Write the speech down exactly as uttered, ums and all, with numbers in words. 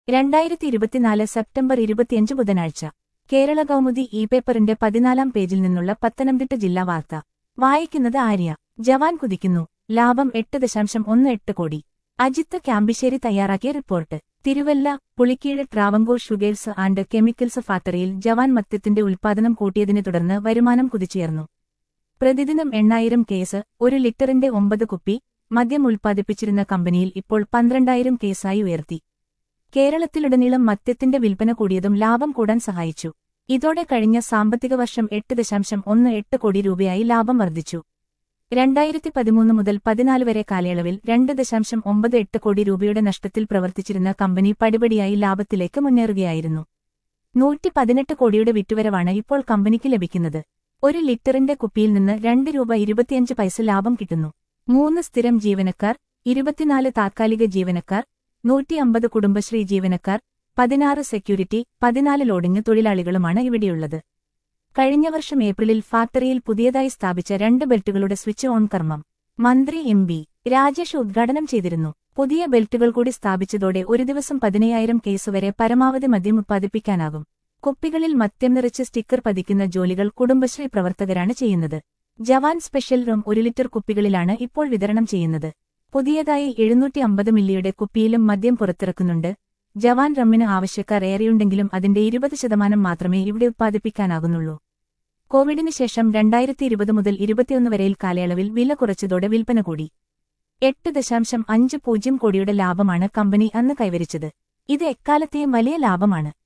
രണ്ടായിരത്തി ഇരുപത്തിനാല് സെപ്റ്റംബർ ഇരുപത്തിയഞ്ച് ബുധനാഴ്ച കേരള കൗമുദി ഇ പേപ്പറിന്റെ പതിനാലാം പേജിൽ നിന്നുള്ള പത്തനംതിട്ട ജില്ലാ വാർത്ത വായിക്കുന്നത് ആര്യ. ജവാൻ കുതിക്കുന്നു, ലാഭം എട്ട് ദശാംശം ഒന്ന് എട്ട് കോടി. അജിത്ത് ക്യാമ്പിശ്ശേരി തയ്യാറാക്കിയ report. Thiruvalla Pulikeezh Travancore sugars and chemicals ഫാക്ടറിയിൽ ജവാൻ മദ്യത്തിന്റെ ഉൽപ്പാദനം കൂട്ടിയതിനെ തുടർന്ന് വരുമാനം കുതിച്ചുയർന്നു. പ്രതിദിനം എണ്ണായിരം കേസ്, ഒരു ലിറ്ററിന്റെ ഒമ്പത് കുപ്പി മദ്യം ഉൽപ്പാദിപ്പിച്ചിരുന്ന കമ്പനിയിൽ ഇപ്പോൾ പന്ത്രണ്ടായിരം കേസായി ഉയർത്തി. കേരളത്തിലുടനീളം മദ്യത്തിന്റെ വിൽപ്പന കൂടിയതും ലാഭം കൂടാൻ സഹായിച്ചു. ഇതോടെ കഴിഞ്ഞ സാമ്പത്തിക വർഷം എട്ട് ദശാംശം ഒന്ന് എട്ട് കോടി രൂപയായി ലാഭം വർദ്ധിച്ചു. രണ്ടായിരത്തി പതിമൂന്ന് മുതൽ പതിനാല് വരെ കാലയളവിൽ രണ്ട് ദശാംശം ഒമ്പത് എട്ട് കോടി രൂപയുടെ നഷ്ടത്തിൽ പ്രവർത്തിച്ചിരുന്ന കമ്പനി പടിപടിയായി ലാഭത്തിലേക്ക് മുന്നേറുകയായിരുന്നു. നൂറ്റി പതിനെട്ട് കോടിയുടെ വിറ്റുവരവാണ് ഇപ്പോൾ കമ്പനിക്ക് ലഭിക്കുന്നത്. ഒരു ലിറ്ററിന്റെ കുപ്പിയിൽ നിന്ന് രണ്ട് രൂപ ഇരുപത്തിയഞ്ച് പൈസ ലാഭം കിട്ടുന്നു. മൂന്ന് സ്ഥിരം ജീവനക്കാർ, ഇരുപത്തിനാല് താത്കാലിക ജീവനക്കാർ, നൂറ്റി അമ്പത് കുടുംബശ്രീ ജീവനക്കാർ, പതിനാറ് സെക്യൂരിറ്റി, പതിനാല് ലോഡിംഗ് തൊഴിലാളികളുമാണ് ഇവിടെയുള്ളത്. കഴിഞ്ഞ വർഷം ഏപ്രിലിൽ ഫാക്ടറിയിൽ പുതിയതായി സ്ഥാപിച്ച രണ്ട് ബെൽറ്റുകളുടെ സ്വിച്ച് ഓൺ കർമ്മം മന്ത്രി എം ബി രാജേഷ് ഉദ്ഘാടനം ചെയ്തിരുന്നു. പുതിയ ബെൽറ്റുകൾ കൂടി സ്ഥാപിച്ചതോടെ ഒരു ദിവസം പതിനയ്യായിരം കേസ് വരെ പരമാവധി മദ്യം ഉത്പാദിപ്പിക്കാനാകും. കുപ്പികളിൽ മദ്യം നിറച്ച് സ്റ്റിക്കർ പതിക്കുന്ന ജോലികൾ കുടുംബശ്രീ പ്രവർത്തകരാണ് ചെയ്യുന്നത്. ജവാൻ സ്പെഷ്യൽ റം ഒരു ലിറ്റർ കുപ്പികളിലാണ് ഇപ്പോൾ വിതരണം ചെയ്യുന്നത്. പുതിയതായി എഴുന്നൂറ്റി അമ്പത് മില്ലിയുടെ കുപ്പിയിലും മദ്യം പുറത്തിറക്കുന്നുണ്ട്. ജവാൻ റമ്മിന് ആവശ്യക്കാർ ഏറെയുണ്ടെങ്കിലും അതിന്റെ ഇരുപത് ശതമാനം മാത്രമേ ഇവിടെ ഉത്പാദിപ്പിക്കാനാകുന്നുള്ളൂ. കോവിഡിന് ശേഷം രണ്ടായിരത്തി ഇരുപത് മുതൽ ഇരുപത്തിയൊന്ന് വരെയിൽ കാലയളവിൽ വില കുറച്ചതോടെ വിൽപ്പന കൂടി. എട്ട് ദശാംശം അഞ്ച് പൂജ്യം കോടിയുടെ ലാഭമാണ് കമ്പനി അന്ന് കൈവരിച്ചത്. ഇത് എക്കാലത്തെയും വലിയ ലാഭമാണ്.